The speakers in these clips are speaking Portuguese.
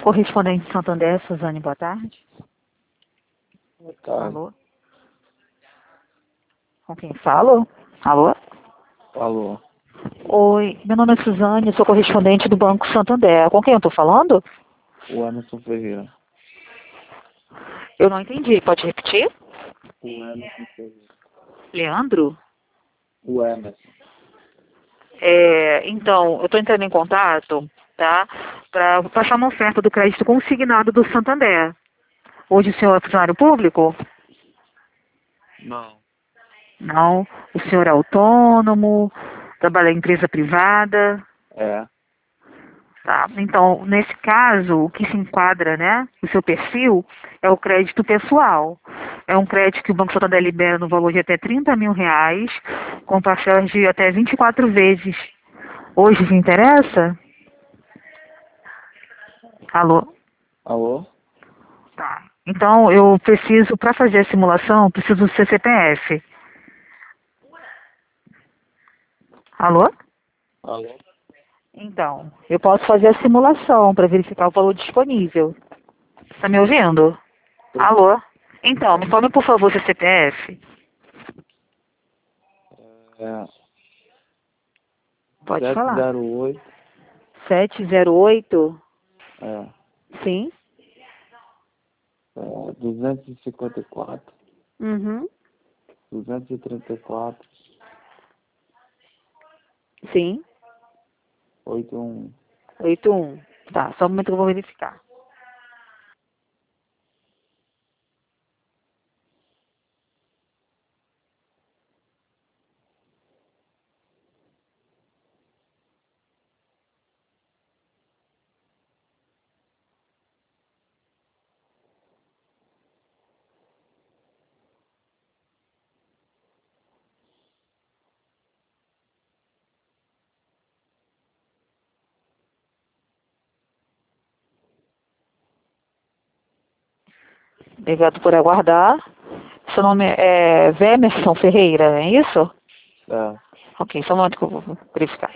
correspondente Santander, Suzane, boa tarde. Boa tarde. Alô? Com quem falo? Alô? Alô. Oi, meu nome é Suzane, eu sou correspondente do Banco Santander. Com quem eu estou falando? O Emerson Ferreira. Eu não entendi, pode repetir? O Emerson Ferreira. Leandro? O Emerson. Então, eu estou entrando em contato, tá? Para passar uma oferta do crédito consignado do Santander. Hoje o senhor é funcionário público? Não. Não. O senhor é autônomo? Trabalha em empresa privada? É. Tá. Então, nesse caso, o que se enquadra, né, o seu perfil, é o crédito pessoal. É um crédito que o Banco Santander libera no valor de até R$ 30.000, com parcelas de até 24 vezes. Hoje te interessa? Alô? Alô? Tá. Então, eu preciso, para fazer a simulação, preciso do seu CPF. Alô? Alô? Então, eu posso fazer a simulação para verificar o valor disponível. Está me ouvindo? Alô? Então, me fale, por favor, seu CPF. É. Pode falar. 708. 708? É. Sim. 254. Uhum. 234. Sim. 81. 81. Tá, só um momento que eu vou verificar. Obrigado por aguardar. Seu nome é Vemerson Ferreira, é isso? É. Ok, só um momento que eu vou verificar.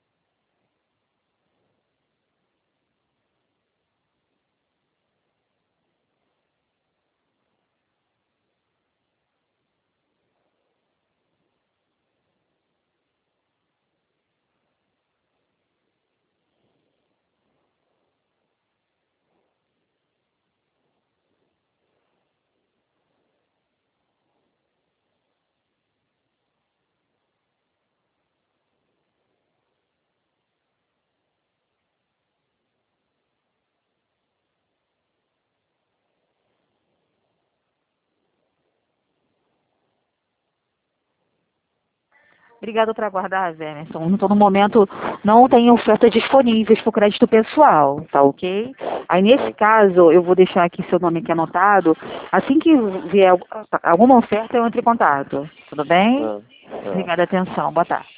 Obrigada por aguardar, Vemerson. Então, no momento, não tem ofertas disponíveis para o crédito pessoal, tá ok? Aí, nesse caso, eu vou deixar aqui seu nome aqui anotado. Assim que vier alguma oferta, eu entro em contato. Tudo bem? É. Obrigada, atenção. Boa tarde.